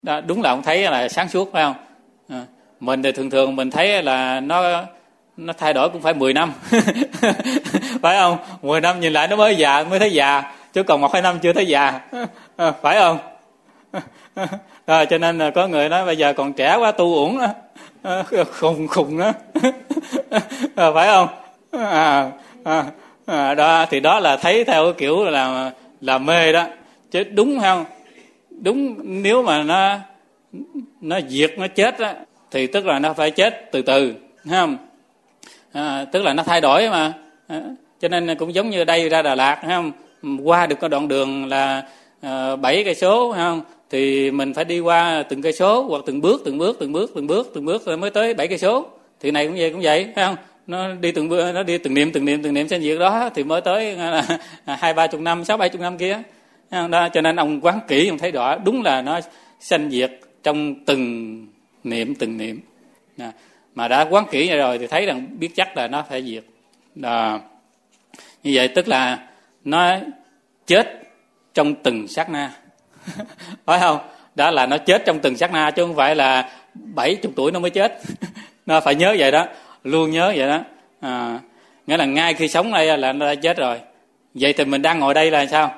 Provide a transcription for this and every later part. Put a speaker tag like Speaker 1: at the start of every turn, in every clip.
Speaker 1: Đó, đúng là ông thấy là sáng suốt phải không? Mình thì thường mình thấy là nó thay đổi cũng phải 10 năm phải không? 10 năm nhìn lại nó mới thấy già, chứ còn 1-2 năm chưa thấy già phải không? Cho nên là có người nói bây giờ còn trẻ quá tu uổng đó, khùng đó phải không? Đó thì đó là thấy theo cái kiểu là mê đó, chứ đúng không? Đúng, nếu mà nó diệt, nó chết đó, thì tức là nó phải chết từ từ, thấy không? Tức là nó thay đổi mà. Cho nên cũng giống như đây ra Đà Lạt, thấy không? Qua được cái đoạn đường là 7 cây số, thấy không? Thì mình phải đi qua từng cây số, hoặc từng bước rồi mới tới 7 cây số. Thì này cũng vậy, thấy không? Nó đi từng bước, nó đi từng niệm sanh diệt đó thì mới tới 20-30 năm, 60-70 năm kia. Đó, cho nên ông quán kỹ, ông thấy rõ đúng là nó sanh diệt trong từng niệm. Mà đã quán kỹ rồi thì thấy rằng biết chắc là nó phải diệt. Đó. Như vậy tức là nó chết trong từng sát na phải không? Đó là nó chết trong từng sát na, chứ không phải là 70 tuổi nó mới chết nó phải nhớ vậy đó, luôn nhớ vậy đó. Nghĩa là ngay khi sống đây là nó đã chết rồi. Vậy thì mình đang ngồi đây là sao?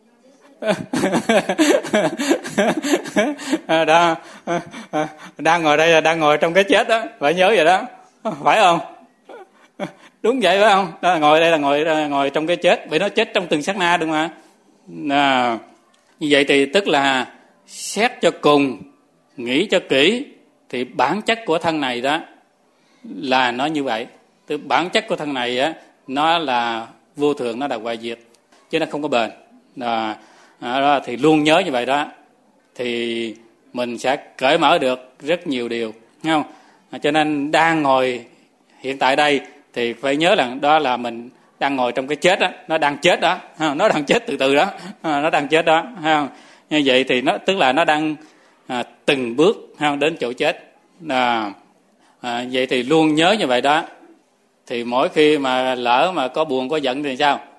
Speaker 1: Đó, đang ngồi đây là đang ngồi trong cái chết đó, phải nhớ vậy đó, phải không? Đúng vậy phải không? Đó, ngồi đây là ngồi trong cái chết, vì nó chết trong từng sát na, đúng không ạ? Như vậy thì tức là xét cho cùng, nghĩ cho kỹ, thì bản chất của thân này đó là nó như vậy. Từ bản chất của thân này á, nó là vô thường, nó là hoại diệt, chứ nó không có bền. Đó, thì luôn nhớ như vậy đó, thì mình sẽ cởi mở được rất nhiều điều, thấy không? Cho nên đang ngồi hiện tại đây thì phải nhớ là đó là mình đang ngồi trong cái chết đó, nó đang chết đó, nó đang chết từ từ đó, nó đang chết đó, thấy không? Như vậy thì nó tức là nó đang từng bước đến chỗ chết. Vậy thì luôn nhớ như vậy đó, thì mỗi khi mà lỡ mà có buồn có giận thì sao?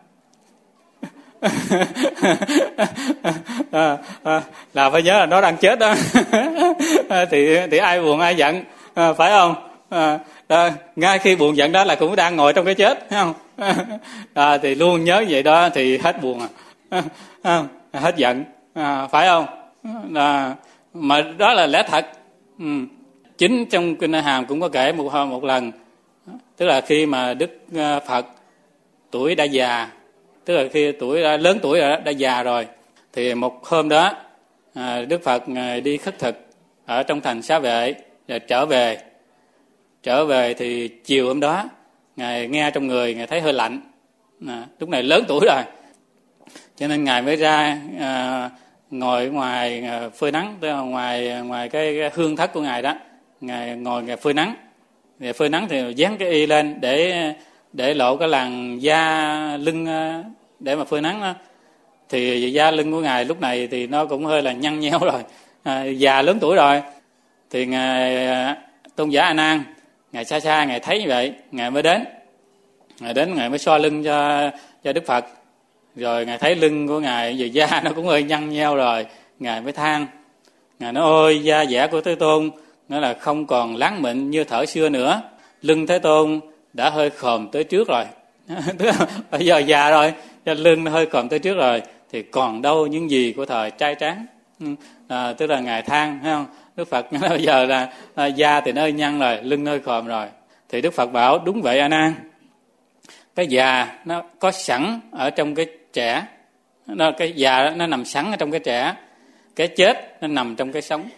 Speaker 1: Là phải nhớ là nó đang chết đó thì ai buồn ai giận, phải không? Đó, ngay khi buồn giận đó là cũng đang ngồi trong cái chết, thấy không? Thì luôn nhớ vậy đó thì hết buồn hết giận, phải không? Mà đó là lẽ thật. Chính trong Kinh A Hàm cũng có kể một lần, tức là khi mà Đức Phật tuổi đã già, tức là khi tuổi đã lớn tuổi rồi, đã già rồi, thì một hôm đó Đức Phật đi khất thực ở trong thành Xá Vệ, rồi trở về thì chiều hôm đó ngài nghe trong người ngài thấy hơi lạnh. Lúc này lớn tuổi rồi, cho nên ngài mới ra ngồi ngoài phơi nắng, tức là ngoài cái hương thất của ngài đó, ngài ngồi ngài phơi nắng. Ngài phơi nắng thì dán cái y lên để lộ cái làn da lưng để mà phơi nắng đó. Thì da lưng của ngài lúc này thì nó cũng hơi là nhăn nheo rồi, già lớn tuổi rồi. Thì ngài Tôn giả A Nan, ngài xa ngài thấy như vậy, ngài mới đến ngài mới xoa lưng cho Đức Phật. Rồi ngài thấy lưng của ngài về da nó cũng hơi nhăn nheo rồi, ngài mới than, ngài nói: ôi da dẻ của Thế Tôn nó là không còn láng mịn như thở xưa nữa, lưng Thế Tôn đã hơi khòm tới trước rồi bây giờ già rồi, cho lưng nó hơi khòm tới trước rồi, thì còn đâu những gì của thời trai tráng. Tức là ngài than, thấy không? Đức Phật nói bây giờ là da thì nó hơi nhăn rồi, lưng nó hơi khòm rồi. Thì Đức Phật bảo: đúng vậy A Nan, cái già nó có sẵn ở trong cái trẻ, cái già nó nằm sẵn ở trong cái trẻ, cái chết nó nằm trong cái sống.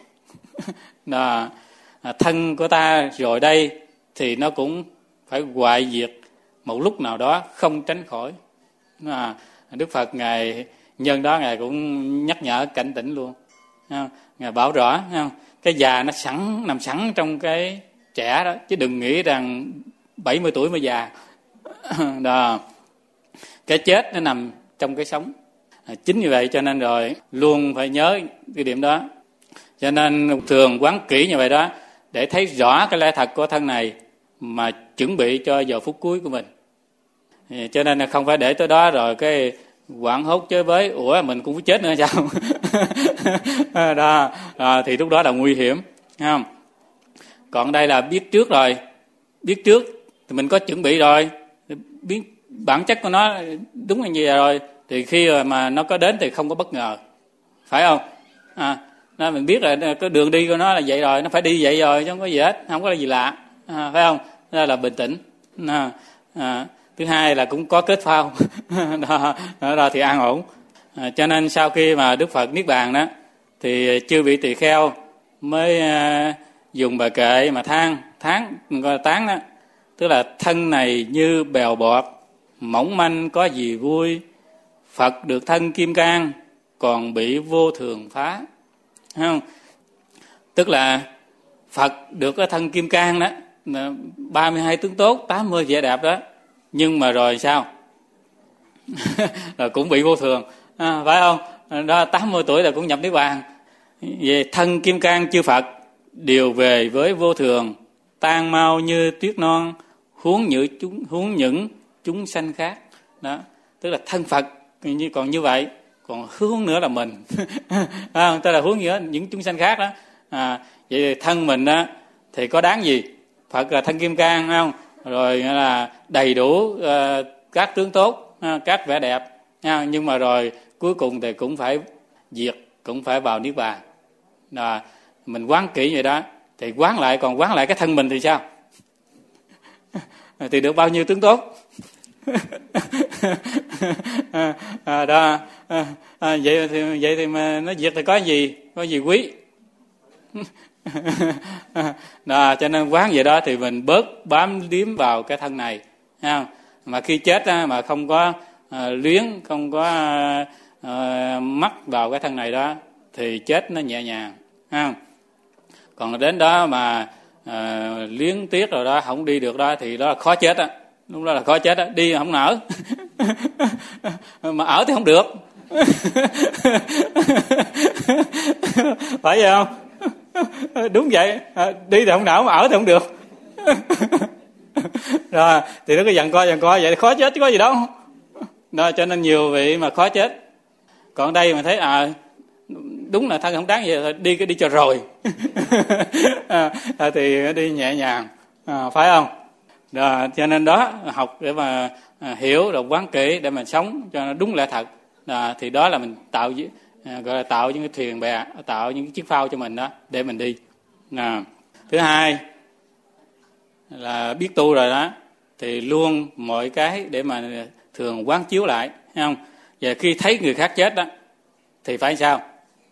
Speaker 1: Thân của ta rồi đây thì nó cũng phải hoại diệt một lúc nào đó, không tránh khỏi. Đức Phật ngài nhân đó ngài cũng nhắc nhở cảnh tỉnh luôn, ngài bảo rõ, không? Cái già nó nằm sẵn trong cái trẻ đó, chứ đừng nghĩ rằng 70 tuổi mới già. Đó. Cái chết nó nằm trong cái sống. Chính như vậy cho nên rồi luôn phải nhớ cái điểm đó. Cho nên thường quán kỹ như vậy đó, để thấy rõ cái lẽ thật của thân này mà chuẩn bị cho giờ phút cuối của mình. Cho nên là không phải để tới đó rồi cái hoảng hốt chơi với, ủa mình cũng chết nữa sao? Đó, thì lúc đó là nguy hiểm, thấy không? Còn đây là biết trước rồi, biết trước thì mình có chuẩn bị rồi, biết bản chất của nó đúng như vậy rồi, thì khi mà nó có đến thì không có bất ngờ, phải không? Nó mình biết là cái đường đi của nó là vậy rồi, nó phải đi vậy rồi chứ không có gì hết, không có gì lạ, phải không? Đó là bình tĩnh. Thứ hai là cũng có kết phao. Đó thì an ổn. Cho nên sau khi mà Đức Phật niết bàn đó thì chư vị tỳ kheo mới dùng bài kệ mà tán đó, tức là thân này như bèo bọt, mỏng manh có gì vui, Phật được thân kim cang còn bị vô thường phá. Thấy không? Tức là Phật được cái thân kim cang đó, 32 tướng tốt, 80 vẻ đẹp đó, nhưng mà rồi sao? Rồi cũng bị vô thường, phải không? Đó 80 tuổi là cũng nhập niết bàn. Về thân kim cang chư Phật đều về với vô thường, tan mau như tuyết non, huống những chúng sanh khác. Đó, tức là thân Phật như còn như vậy, còn hướng nữa là mình. Tức là hướng nữa những chúng sanh khác đó. Vậy thì thân mình đó thì có đáng gì? Phật là thân kim cang, phải không? Rồi là đầy đủ các tướng tốt, các vẻ đẹp, nhưng mà rồi cuối cùng thì cũng phải diệt, cũng phải vào niết bàn. Mình quán kỹ vậy đó thì quán lại cái thân mình thì sao? Thì được bao nhiêu tướng tốt? Vậy thì mà nó diệt thì có gì quý? Đó, cho nên quán vậy đó thì mình bớt bám điếm vào cái thân này, ha. Mà khi chết á, mà không có luyến, không có mắc vào cái thân này đó thì chết nó nhẹ nhàng, ha. Còn đến đó mà luyến tiếc rồi đó, không đi được đó thì đó là khó chết á. Lúc đó là khó chết á, đi không nở. Mà ở thì không được. Phải vậy không? Đúng vậy, đi thì không nở mà ở thì không được. Rồi thì nó cứ dằn co vậy thì khó chết chứ có gì đâu. Đó, cho nên nhiều vị mà khó chết. Còn đây mà thấy đúng là thân không đáng gì, đi cho rồi. Thì đi nhẹ nhàng, phải không? Đó, cho nên đó học để mà hiểu rồi quán kỹ để mà sống cho nó đúng lẽ thật. Thì đó là mình gọi là tạo những cái thuyền bè, tạo những cái chiếc phao cho mình đó để mình đi. Thứ hai là biết tu rồi đó thì luôn mọi cái để mà thường quán chiếu lại, thấy không? Và khi thấy người khác chết đó thì phải sao?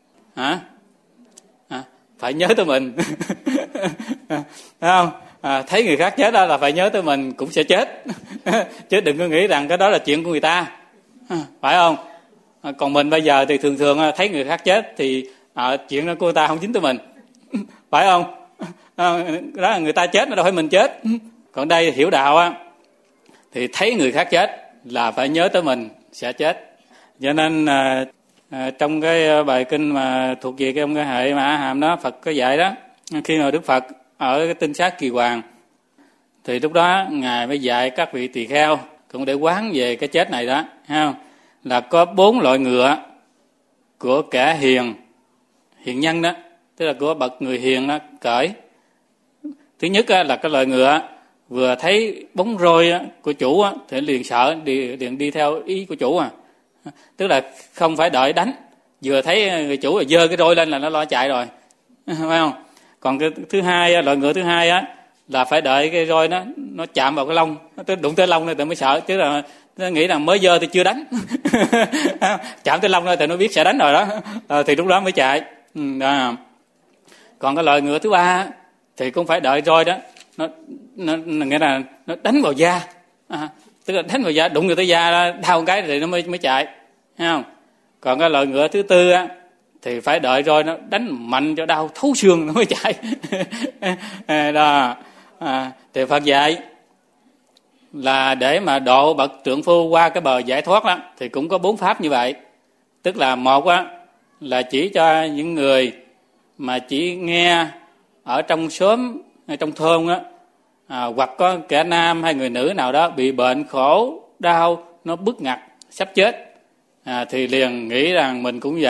Speaker 1: Phải nhớ tới mình. Thấy không? Thấy người khác chết đó là phải nhớ tới mình cũng sẽ chết. Chứ đừng có nghĩ rằng cái đó là chuyện của người ta, phải không? Còn mình bây giờ thì thường thấy người khác chết thì chuyện đó của người ta không dính tới mình. Phải không? Đó là người ta chết, nó đâu phải mình chết. Còn đây hiểu đạo á thì thấy người khác chết là phải nhớ tới mình sẽ chết. Cho nên trong cái bài kinh mà thuộc về cái hệ mà A Hàm đó, Phật có dạy đó, khi mà Đức Phật ở cái tinh sát Kỳ Hoàng thì lúc đó ngài mới dạy các vị tỳ kheo cũng để quán về cái chết này đó, thấy không? Là có 4 loại ngựa của kẻ hiền nhân đó, tức là của bậc người hiền đó cởi. Thứ nhất là cái loại ngựa vừa thấy bóng roi của chủ thì liền sợ, liền đi theo ý của chủ. Tức là không phải đợi đánh, vừa thấy người chủ là giơ cái roi lên là nó lo chạy rồi, phải không? Còn cái thứ hai, loại ngựa thứ hai là phải đợi cái roi nó chạm vào cái lông, nó đụng tới lông này thì mới sợ, chứ là nó nghĩ là mới giơ thì chưa đánh. Chạm tới lông thôi thì nó biết sẽ đánh rồi đó, thì lúc đó mới chạy. Còn cái loại ngựa thứ ba thì cũng phải đợi roi đó nó nghĩa là nó đánh vào da, tức là đánh vào da, đụng người tới da đó, đau một cái thì nó mới chạy, thấy không? Còn cái loại ngựa thứ tư thì phải đợi roi nó đánh mạnh cho đau thấu xương nó mới chạy. Đó. Thì Phật dạy là để mà độ bậc trượng phu qua cái bờ giải thoát đó thì cũng có 4 pháp như vậy. Tức là một là chỉ cho những người mà chỉ nghe ở trong xóm, trong thôn đó, hoặc có kẻ nam hay người nữ nào đó bị bệnh khổ đau, nó bức ngặt sắp chết, thì liền nghĩ rằng mình cũng vậy,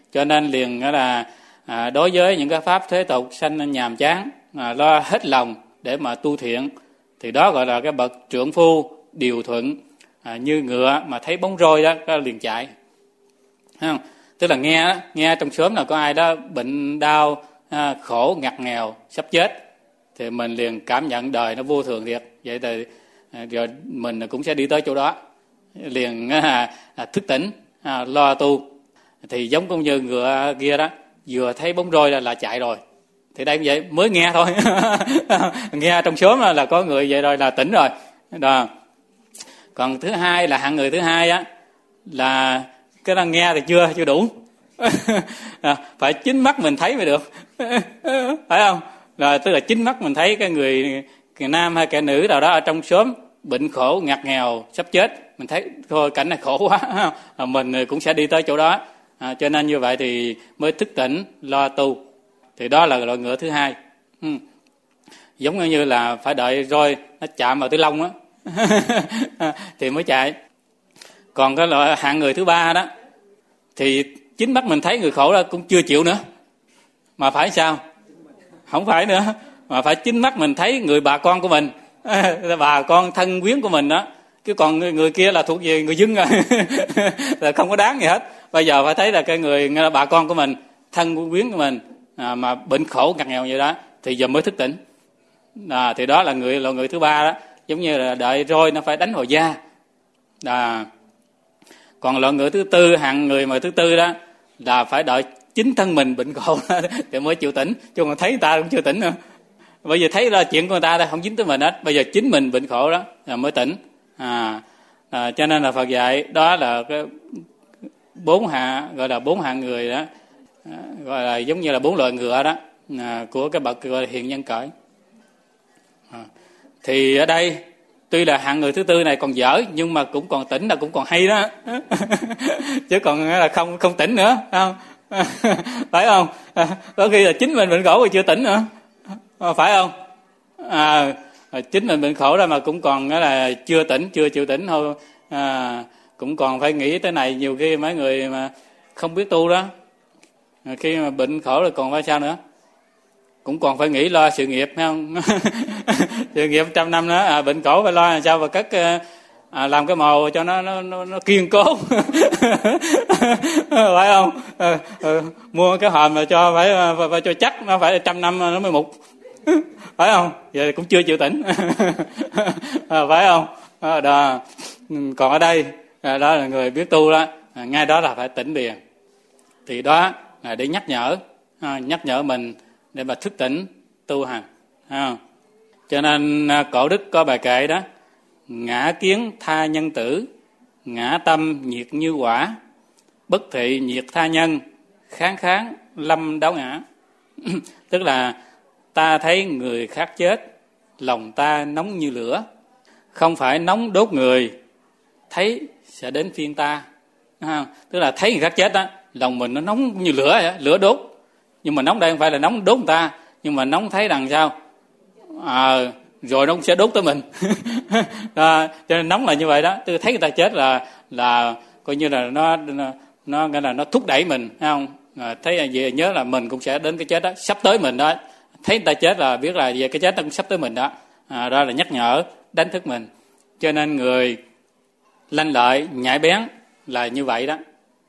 Speaker 1: Cho nên liền là đối với những cái pháp thế tục sanh nhàm chán, lo hết lòng để mà tu thiện, thì đó gọi là cái bậc trượng phu điều thuận, như ngựa mà thấy bóng roi đó nó liền chạy. Thấy không? Tức là nghe trong xóm là có ai đó bệnh đau, khổ ngặt nghèo sắp chết, thì mình liền cảm nhận đời nó vô thường thiệt. Vậy thì rồi mình cũng sẽ đi tới chỗ đó, liền thức tỉnh, lo tu. Thì giống cũng như ngựa kia đó, vừa thấy bóng roi là chạy rồi. Thì đây cũng vậy, mới nghe thôi. Nghe trong xóm là có người vậy rồi là tỉnh rồi đó. Còn thứ hai là hạng người thứ hai á, là cái đang nghe thì chưa đủ. Phải chính mắt mình thấy mới được. Phải không? Rồi tức là chính mắt mình thấy cái người nam hay kẻ nữ nào đó ở trong xóm bệnh khổ ngặt nghèo sắp chết, mình thấy thôi cảnh này khổ quá, mình cũng sẽ đi tới chỗ đó. Cho nên như vậy thì mới thức tỉnh lo tu. Thì đó là loại ngựa thứ hai. Giống như là phải đợi roi nó chạm vào tới lông á thì mới chạy. Còn cái loại hạng người thứ ba đó, thì chính mắt mình thấy người khổ đó cũng chưa chịu nữa, mà phải sao? Không phải nữa, mà phải chính mắt mình thấy người bà con của mình, bà con thân quyến của mình đó. Chứ còn người kia là thuộc về người dưng rồi là không có đáng gì hết. Bây giờ phải thấy là cái người bà con của mình, thân quyến của mình mà bệnh khổ ngặt nghèo vậy đó, thì giờ mới thức tỉnh. Thì đó là loại người thứ ba đó, giống như là đợi roi nó phải đánh vào da. Còn loại người thứ tư, hạng người mà thứ tư đó, là phải đợi chính thân mình bệnh khổ thì mới chịu tỉnh. Chứ còn thấy người ta cũng chưa tỉnh nữa. Bây giờ thấy là chuyện của người ta không dính tới mình hết, bây giờ chính mình bệnh khổ đó là mới tỉnh. Cho nên là Phật dạy đó là cái gọi là bốn hạng người đó, gọi là giống như là 4 loại ngựa đó, của cái bậc gọi là hiền nhân cởi. Thì ở đây tuy là hạng người thứ tư này còn dở, nhưng mà cũng còn tỉnh là cũng còn hay đó. Chứ còn là không tỉnh nữa, không? Phải không? Có khi là chính mình bệnh khổ rồi chưa tỉnh nữa, phải không? Chính mình bệnh khổ ra mà cũng còn là chưa chịu tỉnh thôi. Cũng còn phải nghĩ tới này. Nhiều khi mấy người mà không biết tu đó, khi mà bệnh khổ rồi còn phải sao nữa, cũng còn phải nghĩ lo sự nghiệp, phải không? Sự nghiệp 100 năm đó, bệnh khổ phải lo làm sao mà cất, làm cái mồ cho nó kiên cố. Phải không? Mua cái hòm mà cho phải cho chắc, nó phải 100 năm nó mới mục. Phải không? Vậy cũng chưa chịu tỉnh. Phải không? Đó. Còn ở đây đó là người biết tu đó, ngay đó là phải tỉnh liền. Thì đó là để nhắc nhở mình để mà thức tỉnh tu hành. Cho nên cổ đức có bài kệ đó: ngã kiến tha nhân tử, ngã tâm nhiệt như quả, bất thị nhiệt tha nhân, kháng kháng lâm đáo ngã. Tức là ta thấy người khác chết, lòng ta nóng như lửa, không phải nóng đốt người, thấy sẽ đến phiên ta. Tức là thấy người khác chết đó, lòng mình nó nóng như lửa vậy, lửa đốt. Nhưng mà nóng đây không phải là nóng đốt người ta, nhưng mà nóng thấy rằng sao? Rồi nó cũng sẽ đốt tới mình. Cho nên nóng là như vậy đó. Tức thấy người ta chết là coi như là nó nghĩa là nó thúc đẩy mình, thấy không? Thấy về nhớ là mình cũng sẽ đến cái chết đó, sắp tới mình đó. Thấy người ta chết là biết là về cái chết nó cũng sắp tới mình đó. Đó là nhắc nhở, đánh thức mình. Cho nên người lanh lợi, nhạy bén là như vậy đó.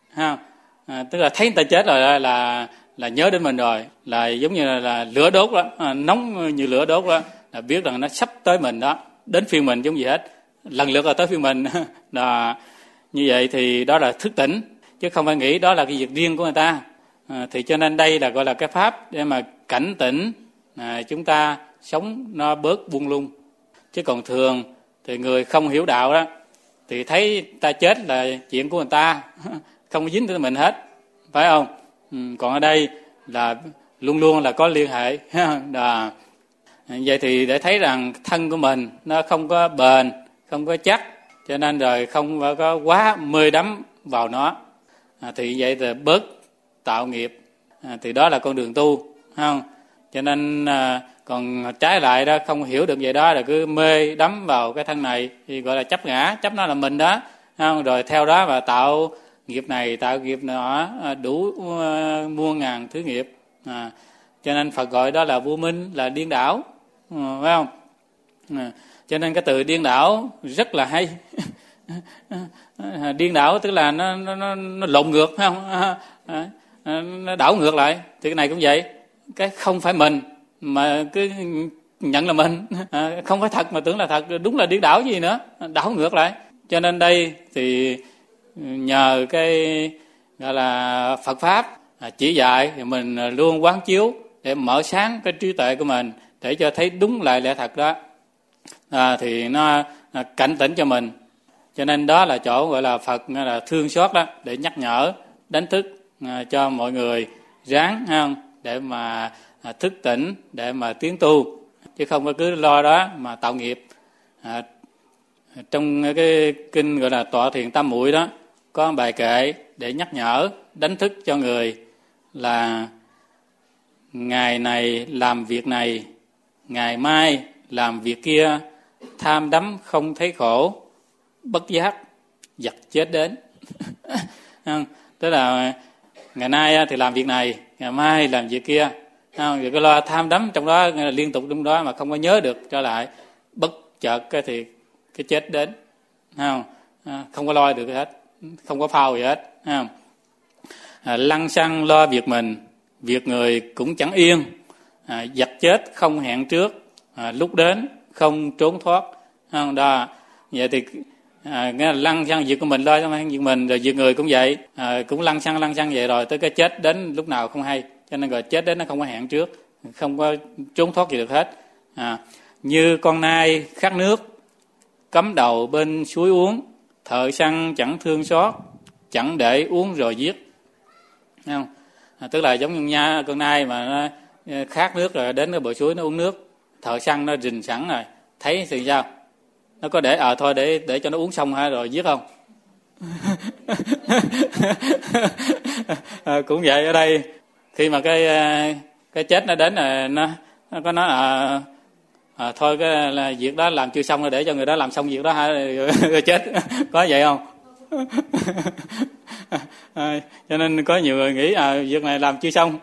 Speaker 1: Tức là thấy người ta chết rồi là nhớ đến mình rồi, là giống như là lửa đốt đó, nóng như lửa đốt đó, là biết rằng nó sắp tới mình đó, đến phiên mình giống gì hết, lần lượt là tới phiên mình. Đó. Như vậy thì đó là thức tỉnh, chứ không phải nghĩ đó là cái việc riêng của người ta. Thì cho nên đây là gọi là cái pháp để mà cảnh tỉnh chúng ta sống nó bớt buông lung. Chứ còn thường thì người không hiểu đạo đó thì thấy ta chết là chuyện của người ta, không có dính tới mình hết, phải không? Còn ở đây là luôn luôn là có liên hệ. Đó. Vậy thì để thấy rằng thân của mình nó không có bền, không có chắc, cho nên rồi không có quá mê đắm vào nó. Thì vậy thì bớt tạo nghiệp. Thì đó là con đường tu, không? Cho nên còn trái lại đó, không hiểu được vậy đó là cứ mê đắm vào cái thân này thì gọi là chấp ngã, chấp nó là mình đó, không? Rồi theo đó mà tạo nghiệp này tạo nghiệp nọ, đủ muôn ngàn thứ nghiệp. Cho nên Phật gọi đó là vô minh, là điên đảo, phải không? Cho nên cái từ điên đảo rất là hay. Điên đảo tức là nó lộn ngược, phải không? Nó đảo ngược lại. Thì cái này cũng vậy, cái không phải mình mà cứ nhận là mình, không phải thật mà tưởng là thật, đúng là điên đảo gì nữa, đảo ngược lại. Cho nên đây thì nhờ cái gọi là Phật pháp chỉ dạy thì mình luôn quán chiếu để mở sáng cái trí tuệ của mình để cho thấy đúng lại lẽ thật đó, thì nó cảnh tỉnh cho mình. Cho nên đó là chỗ gọi là Phật là thương xót đó, để nhắc nhở đánh thức cho mọi người ráng, không, để mà thức tỉnh, để mà tiến tu, chứ không có cứ lo đó mà tạo nghiệp. Trong cái kinh gọi là Tọa Thiền Tam Muội đó có bài kệ để nhắc nhở đánh thức cho người là ngày này làm việc này, ngày mai làm việc kia, tham đắm không thấy khổ, bất giác giật chết đến. Tức là ngày nay thì làm việc này, ngày mai làm việc kia, rồi cái lo tham đắm trong đó liên tục trong đó mà không có nhớ được trở lại, bất chợt cái thì cái chết đến, không có lo được gì hết, không có phao gì hết. Lăng xăng lo việc mình, việc người cũng chẳng yên, giật chết không hẹn trước, lúc đến không trốn thoát. Đó, vậy thì nghĩa là lăng xăng việc của mình, lo cho việc mình, rồi việc người cũng vậy, cũng lăng xăng vậy, rồi tới cái chết đến lúc nào không hay. Cho nên rồi chết đến nó không có hẹn trước, không có trốn thoát gì được hết. Như con nai khát nước, cắm đầu bên suối uống, thợ săn chẳng thương xót, chẳng để uống rồi giết. Thấy không? Tức là giống như con nai mà nó khát nước rồi đến cái bờ suối nó uống nước, thợ săn nó rình sẵn rồi, thấy thì sao? Nó có để thôi để cho nó uống xong ha rồi giết không? Cũng vậy ở đây, khi mà cái chết nó đến rồi nó có nói thôi cái là việc đó làm chưa xong rồi, để cho người đó làm xong việc đó hả rồi chết. Có vậy không? Cho nên có nhiều người nghĩ việc này làm chưa xong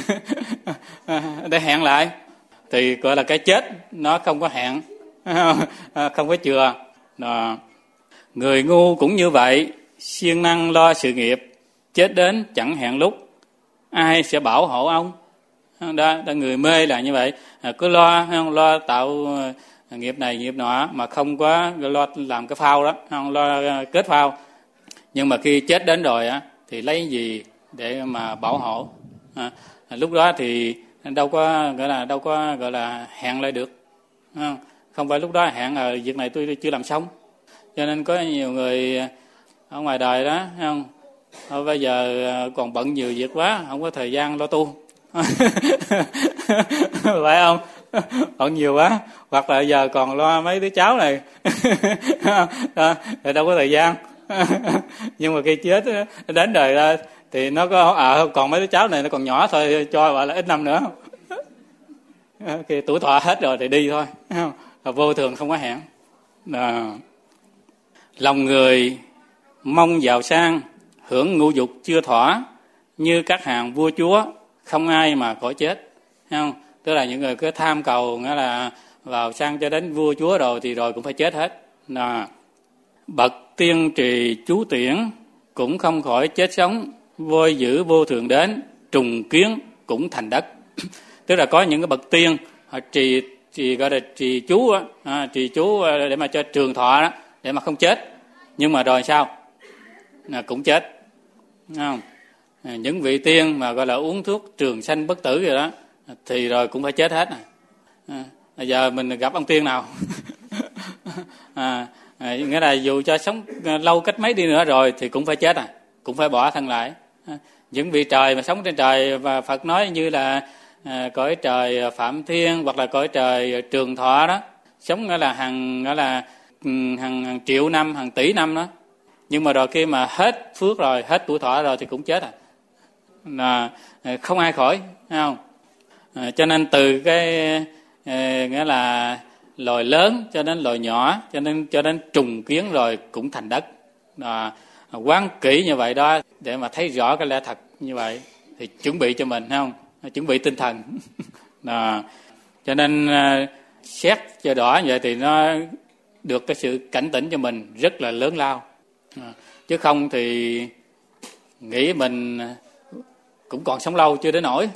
Speaker 1: để hẹn lại, thì gọi là cái chết nó không có hẹn, không có chừa. Người ngu cũng như vậy, siêng năng lo sự nghiệp, chết đến chẳng hẹn lúc, ai sẽ bảo hộ ông? Đó, người mê là như vậy, cứ lo tạo nghiệp này nghiệp nọ mà không có lo làm cái phao đó, không lo kết phao. Nhưng mà khi chết đến rồi thì lấy gì để mà bảo hộ? Lúc đó thì đâu có gọi là hẹn lại được, không phải lúc đó hẹn việc này tôi chưa làm xong. Cho nên có nhiều người ở ngoài đời đó, không, bây giờ còn bận nhiều việc quá, không có thời gian lo tu. Phải không? Bận nhiều quá, hoặc là giờ còn lo mấy đứa cháu này thì đâu có thời gian. Nhưng mà khi chết đến đời ra thì nó có còn mấy đứa cháu này nó còn nhỏ thôi, cho gọi là ít năm nữa. Khi tuổi thọ hết rồi thì đi thôi, vô thường không có hẹn. Lòng người mong giàu sang, hưởng ngũ dục chưa thỏa, như các hàng vua chúa, không ai mà khỏi chết. Thấy không? Tức là những người cứ tham cầu, nghĩa là vào sang cho đến vua chúa rồi thì rồi cũng phải chết hết. Bậc tiên trì chú tiễn, cũng không khỏi chết sống, vôi dữ vô thường đến, trùng kiến cũng thành đất. Tức là có những cái bậc tiên họ trì gọi là trì chú để mà cho trường thọ đó, để mà không chết. Nhưng mà rồi sao? Cũng chết. Không? Những vị tiên mà gọi là uống thuốc trường sanh bất tử rồi đó thì rồi cũng phải chết hết. Bây giờ mình gặp ông tiên nào? Nghĩa là dù cho sống lâu cách mấy đi nữa rồi thì cũng phải chết, cũng phải bỏ thân lại. Những vị trời mà sống trên trời, và Phật nói như là cõi trời Phạm Thiên hoặc là cõi trời Trường Thọ đó, sống nghĩa là hàng triệu năm, hàng tỷ năm đó. Nhưng mà rồi khi mà hết phước rồi, hết tuổi thọ rồi thì cũng chết không ai khỏi, thấy không? Cho nên từ cái nghĩa là loài lớn cho đến loài nhỏ, cho đến trùng kiến rồi cũng thành đất. quán kỹ như vậy đó để mà thấy rõ cái lẽ thật như vậy thì chuẩn bị cho mình, thấy không? Chuẩn bị tinh thần. Cho nên xét cho rõ như vậy thì nó được cái sự cảnh tỉnh cho mình rất là lớn lao. Chứ không thì nghĩ mình cũng còn sống lâu chưa đến nổi.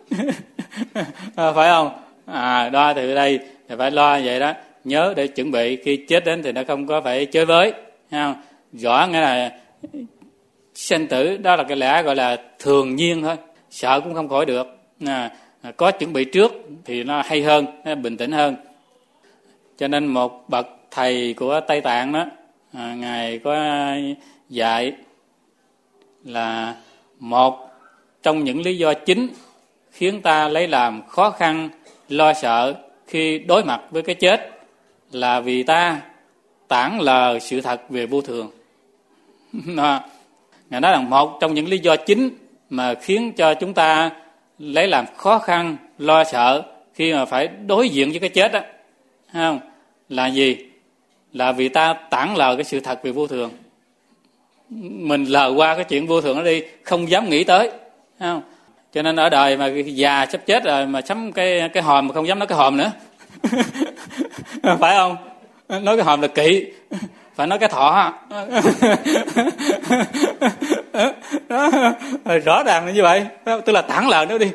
Speaker 1: Phải không? Đó thì ở đây thì phải lo vậy đó, nhớ để chuẩn bị khi chết đến thì nó không có phải chơi với, thấy không? Rõ nghĩa là sinh tử đó là cái lẽ gọi là thường nhiên thôi, sợ cũng không khỏi được. Có chuẩn bị trước thì nó hay hơn, nó bình tĩnh hơn. Cho nên một bậc thầy của Tây Tạng đó, ngài có dạy là một trong những lý do chính khiến ta lấy làm khó khăn, lo sợ khi đối mặt với cái chết là vì ta tản lờ sự thật về vô thường. Ngài nói rằng một trong những lý do chính mà khiến cho chúng ta lấy làm khó khăn, lo sợ khi mà phải đối diện với cái chết đó, không? Là gì? Là vì ta tản lờ cái sự thật về vô thường. Mình lờ qua cái chuyện vô thường đó đi, không dám nghĩ tới, không? Cho nên ở đời mà già sắp chết rồi mà sắm cái hòm mà không dám nói cái hòm nữa. Phải không? Nói cái hòm là kỵ, phải nói cái thọ. Rõ ràng là như vậy, tức là tản lờ nó đi.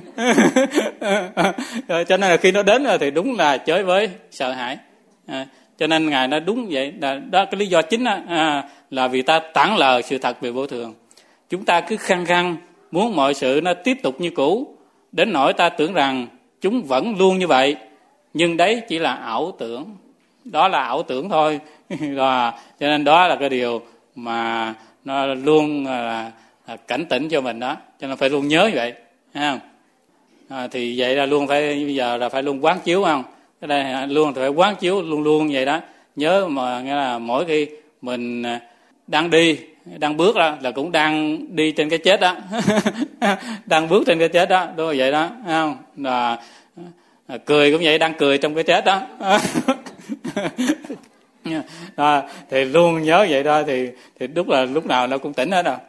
Speaker 1: Cho nên là khi nó đến rồi thì đúng là chới với, sợ hãi. Cho nên Ngài nói đúng vậy, đó cái lý do chính đó, là vì ta tản lờ sự thật về vô thường. Chúng ta cứ khăng khăng muốn mọi sự nó tiếp tục như cũ, đến nỗi ta tưởng rằng chúng vẫn luôn như vậy, nhưng đấy chỉ là ảo tưởng. Đó là ảo tưởng thôi. Cho nên đó là cái điều mà nó luôn là cảnh tỉnh cho mình đó, cho nên phải luôn nhớ như vậy, thấy không? Thì vậy là luôn phải, bây giờ là phải luôn quán chiếu, không? Cái đây luôn phải quán chiếu luôn luôn vậy đó, nhớ mà nghĩa là mỗi khi mình đang bước đó là cũng đang đi trên cái chết đó. Đang bước trên cái chết đó, đúng rồi vậy đó, thấy không? Là cười cũng vậy, đang cười trong cái chết đó. Thì luôn nhớ vậy đó thì đúng là lúc nào nó cũng tỉnh hết rồi.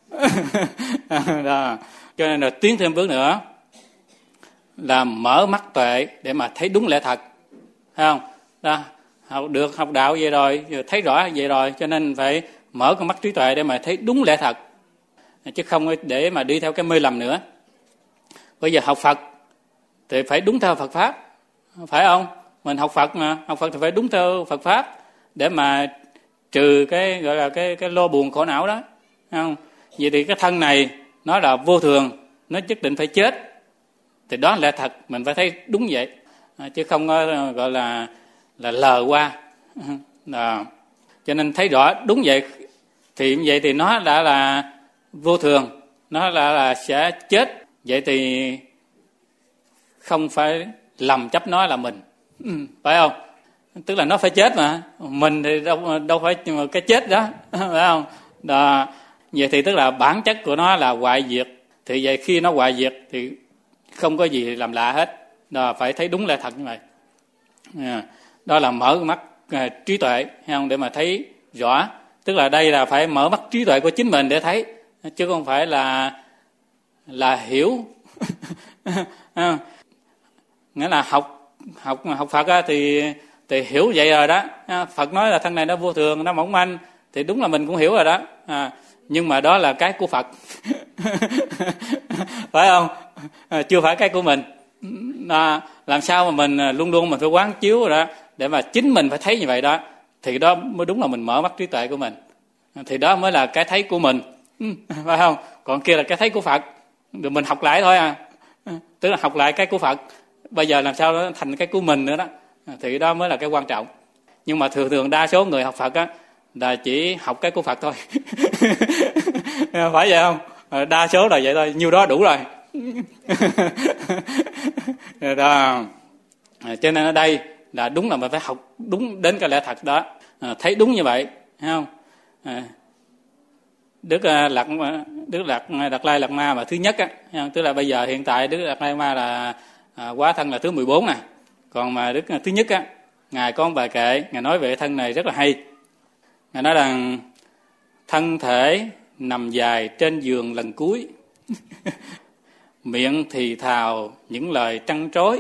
Speaker 1: Đó. Cho nên là tiến thêm bước nữa là mở mắt tuệ để mà thấy đúng lẽ thật, thấy không? Đó, học đạo vậy rồi, thấy rõ vậy rồi, cho nên phải mở con mắt trí tuệ để mà thấy đúng lẽ thật, chứ không để mà đi theo cái mê lầm nữa. Bây giờ học Phật thì phải đúng theo Phật pháp, phải không? Mình học Phật mà, học Phật thì phải đúng theo Phật pháp để mà trừ cái gọi là cái lo buồn khổ não đó, không? Vậy thì cái thân này nó là vô thường, nó nhất định phải chết, thì đó là thật, mình phải thấy đúng vậy, chứ không có gọi là lờ qua. Cho nên thấy rõ đúng vậy thì vậy thì nó đã là vô thường, nó là sẽ chết, vậy thì không phải lầm chấp nó là mình, phải không? Tức là nó phải chết mà, mình thì đâu phải cái chết đó, phải không? Đó. Vậy thì tức là bản chất của nó là hoại diệt, thì vậy khi nó hoại diệt thì không có gì làm lạ hết. Đó, phải thấy đúng là thật như vậy. Đó là mở mắt trí tuệ, không? Để mà thấy rõ. Tức là đây là phải mở mắt trí tuệ của chính mình để thấy, chứ không phải là hiểu. Nghĩa là học Phật thì hiểu vậy rồi đó. Phật nói là thân này nó vô thường, nó mỏng manh, thì đúng là mình cũng hiểu rồi đó. Nhưng mà đó là cái của Phật. Phải không? Chưa phải cái của mình. Làm sao mà mình luôn luôn mình phải quán chiếu rồi đó, để mà chính mình phải thấy như vậy đó, thì đó mới đúng là mình mở mắt trí tuệ của mình, thì đó mới là cái thấy của mình. Phải không? Còn kia là cái thấy của Phật, rồi mình học lại thôi tức là học lại cái của Phật, bây giờ làm sao nó thành cái của mình nữa đó, thì đó mới là cái quan trọng. Nhưng mà thường đa số người học Phật á là chỉ học cái của Phật thôi. Phải vậy không? Đa số là vậy thôi, nhiêu đó đủ rồi. Đó. Cho nên ở đây là đúng là mình phải học đúng đến cái lẽ thật đó, thấy đúng như vậy, thấy không? Đức Đạt Lai Lạt Ma mà thứ nhất á, tức là bây giờ hiện tại Đức Đạt Lai Lạt Ma là hóa thân là thứ 14 nè, còn mà Đức thứ nhất á, ngài có một bài kệ, ngài nói về thân này rất là hay. Ngài nói rằng thân thể nằm dài trên giường lần cuối. Miệng thì thào những lời trăn trối.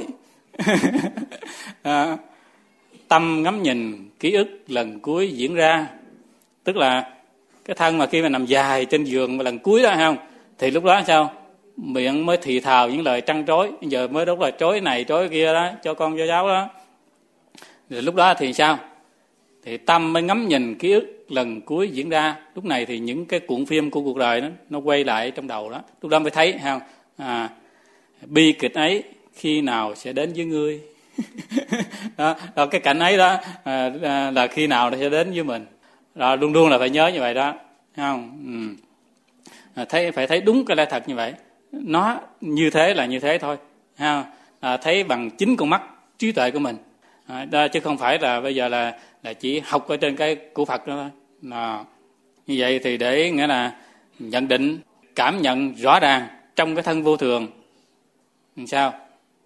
Speaker 1: Tâm ngắm nhìn ký ức lần cuối diễn ra. Tức là cái thân mà khi mà nằm dài trên giường lần cuối đó, không, thì lúc đó sao? Miệng mới thì thào những lời trăn trối. Giờ mới đúng là trối này trối kia đó, cho con cho cháu đó. Rồi lúc đó thì sao? Thì tâm mới ngắm nhìn ký ức lần cuối diễn ra. Lúc này thì những cái cuộn phim của cuộc đời đó, nó quay lại trong đầu đó. Lúc đó mới thấy, không? Bi kịch ấy khi nào sẽ đến với ngươi? Đó, cái cảnh ấy đó là khi nào nó sẽ đến với mình. Đó, luôn luôn là phải nhớ như vậy đó, không? Phải thấy đúng cái lẽ thật như vậy. Nó như thế là như thế thôi, không? Thấy bằng chính con mắt trí tuệ của mình. Đó, chứ không phải là bây giờ là chỉ học ở trên cái của Phật đó thôi. Như vậy thì để nghĩa là nhận định, cảm nhận rõ ràng trong cái thân vô thường. Sao?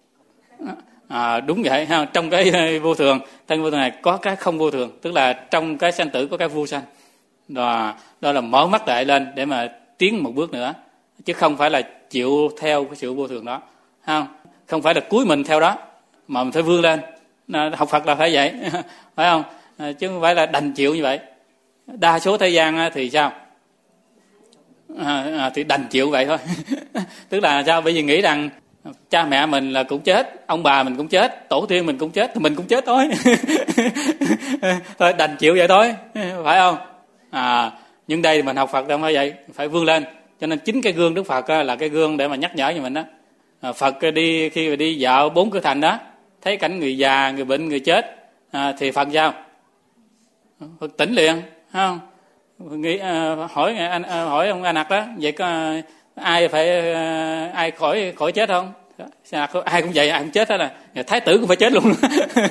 Speaker 1: Đúng vậy ha. Trong cái vô thường, thân vô thường này có cái không vô thường, tức là trong cái sanh tử có cái vô sanh. Đó là mở mắt lại lên để mà tiến một bước nữa, chứ không phải là chịu theo cái sự vô thường đó, không phải là cúi mình theo đó, mà mình phải vươn lên. Học Phật là phải vậy, phải không? Chứ không phải là đành chịu như vậy. Đa số thế gian thì sao? Thì đành chịu vậy thôi. Tức là sao? Bởi vì nghĩ rằng cha mẹ mình là cũng chết, ông bà mình cũng chết, tổ tiên mình cũng chết, thì mình cũng chết thôi. Thôi đành chịu vậy thôi, phải không? Nhưng đây mình học Phật đâu phải vậy, phải vươn lên. Cho nên chính cái gương Đức Phật là cái gương để mà nhắc nhở cho mình đó. Phật khi mà đi dạo 4 cửa thành đó, thấy cảnh người già, người bệnh, người chết, thì Phật sao? Phật tỉnh liền, không? Hỏi ông A Nặc đó, vậy có ai khỏi chết không? Ai cũng vậy, ai cũng chết hết à. Thái tử cũng phải chết luôn.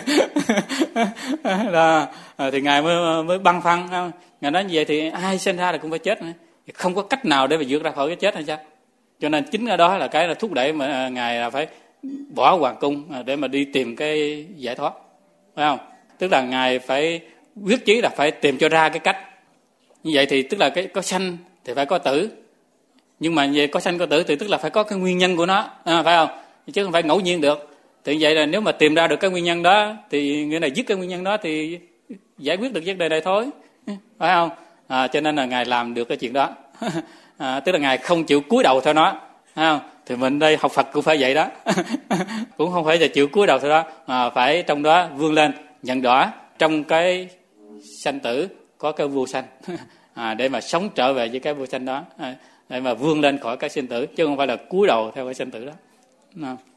Speaker 1: Đó, thì ngài mới băn khoăn, ngài nói như vậy thì ai sinh ra là cũng phải chết, không có cách nào để mà vượt ra khỏi cái chết hay sao? Cho nên chính cái đó là cái là thúc đẩy mà ngài là phải bỏ hoàng cung để mà đi tìm cái giải thoát, phải không? Tức là ngài phải quyết chí là phải tìm cho ra cái cách. Như vậy thì tức là cái có sanh thì phải có tử, nhưng mà về có sanh có tử thì tức là phải có cái nguyên nhân của nó, phải không? Chứ không phải ngẫu nhiên được. Thì vậy là nếu mà tìm ra được cái nguyên nhân đó thì nghĩa là dứt cái nguyên nhân đó thì giải quyết được vấn đề này thôi, phải không? Cho nên là ngài làm được cái chuyện đó. Tức là ngài không chịu cúi đầu theo nó, phải không? Thì mình đây học Phật cũng phải vậy đó. Cũng không phải là chịu cúi đầu theo đó, mà phải trong đó vươn lên, nhận rõ trong cái sanh tử có cái vô sanh, để mà sống trở về với cái vô sanh đó, để mà vươn lên khỏi cái sinh tử, chứ không phải là cúi đầu theo cái sinh tử đó.